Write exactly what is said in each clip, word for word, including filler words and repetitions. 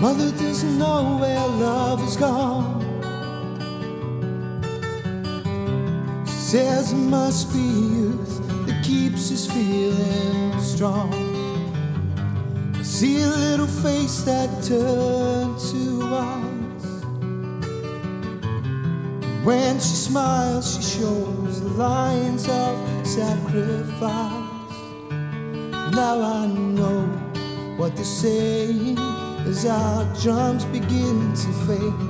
Mother doesn't know where love has gone. She says it must be youth that keeps us feeling strong. I see a little face that turned to us. When she smiles, she shows the lines of sacrifice. Now I know what they're saying as our drums begin to fade.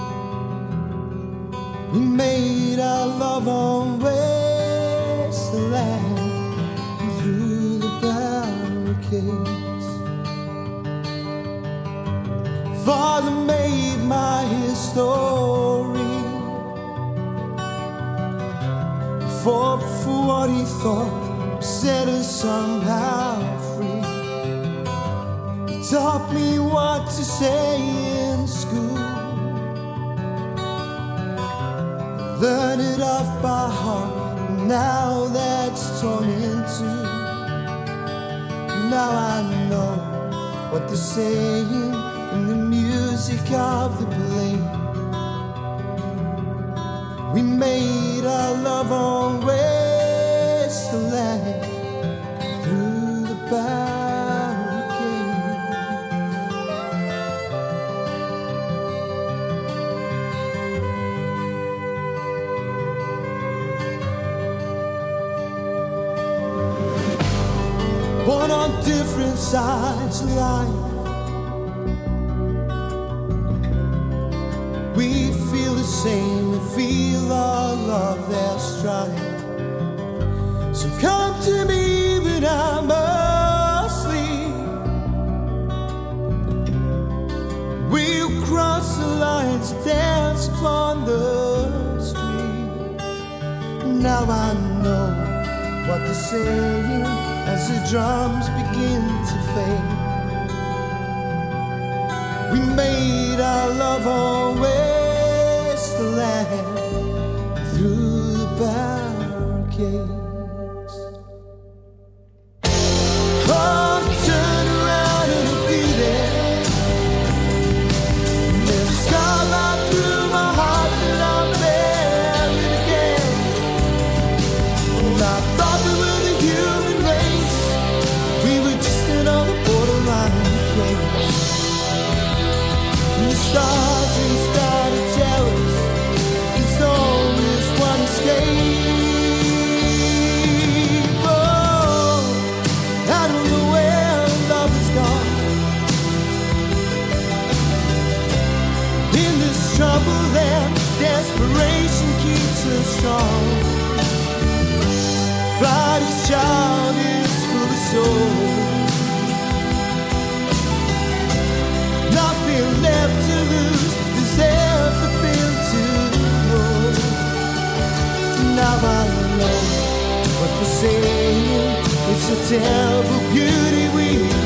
We made our love on wasteland through the barricades. Father made my history for, for what he thought set us somehow free. He taught me what to say in school, learned it off by heart. Now that's torn in two. Now I know what they're saying in the music of the play. We made our love on wasteland through the barricades. Born on different sides of life, we feel the same, we feel all of their strife. So come to me when I'm asleep. We'll cross the lines, dance upon the street. Now I know what they're saying as the drums begin to fade. We made our love on wasteland through the barricades. Oh, turn around and I'll be there. There's a scarlet through my heart that I'll bear it again. And I thought we were the human race, we were just another borderline case. And the stars and start to tell us there's always one escape. Oh, I don't know where love has gone. In this trouble and desperation keeps us strong. Friday's child is full of soul. Nothing left to lose, there's everything to know. Now I know what they're saying, it's a terrible beauty we